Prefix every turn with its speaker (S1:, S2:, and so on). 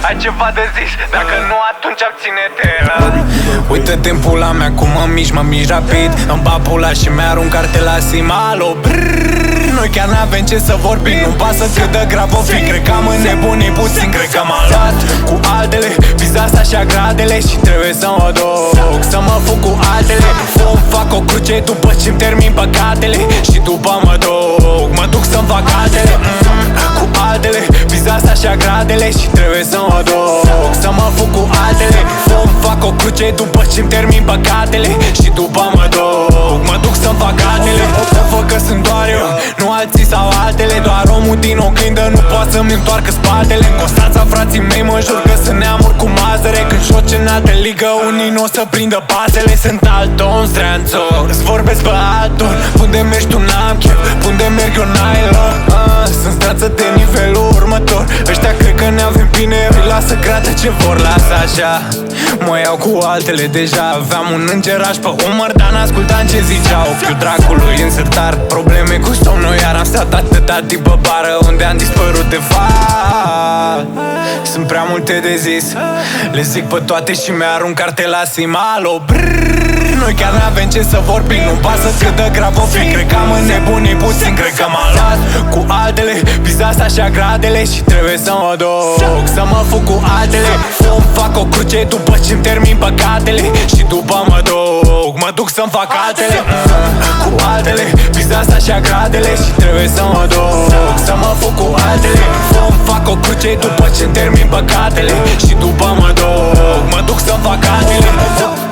S1: ai ceva de zis, dacă nu atunci abține-te.
S2: Uită-te în pula mea cum mă mișc rapid. Îmi bag pula și mi-arunc cartela Simalo. Noi chiar n-avem ce să vorbim, nu-mi pasă cât de grav o fi. Cred că am înnebunit puțin, cred că m-am luat cu altele. Visa asta și gradele și trebuie să mă duc să mă fug cu altele. Îmi fac o cruce după ce-mi termin păcatele și după mă duc să-mi fac altele. Cu altele, visa asta și gradele și trebuie să mă duc să mă fug cu altele. Îmi fac o cruce după ce-mi termin păcatele și după mă duc să-mi fac altele. Să fac că sunt doar eu, nu alții sau altele. Doar omul din oglindă nu poate să-mi întoarcă spatele. În Constanța frații mei mă jur că sunt neamuri cu mazăre. Când joci în altă ligă unii n-o să prindă pasele. Sunt alton, streanțor, îți vorbesc pe altul. Unde mergi tu n-am chef, unde merg eu n-ai loc. Sunt strață de nivelul următor. Ăștia cred că ne avem bine, îi lasă grate ce vor, lasă așa. Mă iau cu altele deja. Aveam un îngeraș pe umăr, dar n-ascultam ce zicea ochiul dracului în sertar. Probleme cu somnul, iar am stat atâta timp pe bară unde am dispărut de fapt. Sunt prea multe de zis, le zic pe toate și mi-arunc cartela Simalo. Noi chiar n-avem ce să vorbim, nu-mi pasă cât de grav o fi. Cred că am înnebunit puțin, cred că m-am luat cu altele. Visa asta și gradele și trebuie să mă duc să mă fug cu altele. Îmi fac o cruce după ce-mi termin păcatele și după mă duc să-mi fac altele. Cu altele, visa asta și gradele și trebuie să mă duc să mă fug cu altele. Îmi fac o cruce după ce-mi termin păcatele și după mă duc să-mi fac altele.